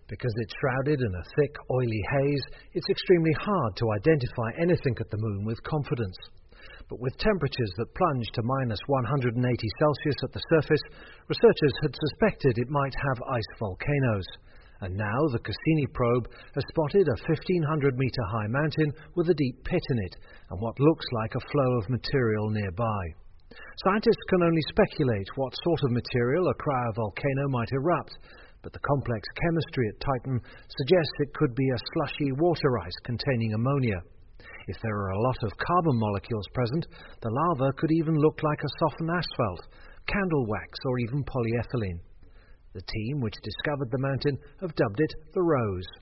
Because it's shrouded in a thick, oily haze, it's extremely hard to identify anything at the Moon with confidence. But with temperatures that plunge to minus 180 Celsius at the surface, researchers had suspected it might have ice volcanoes. And now the Cassini probe has spotted a 1,500-metre-high mountain with a deep pit in it, and what looks like a flow of material nearby. Scientists can only speculate what sort of material a cryovolcano might erupt, but the complex chemistry at Titan suggests it could be a slushy water ice containing ammonia. If there are a lot of carbon molecules present, the lava could even look like a softened asphalt, candle wax or even polyethylene. The team which discovered the mountain have dubbed it the Rose.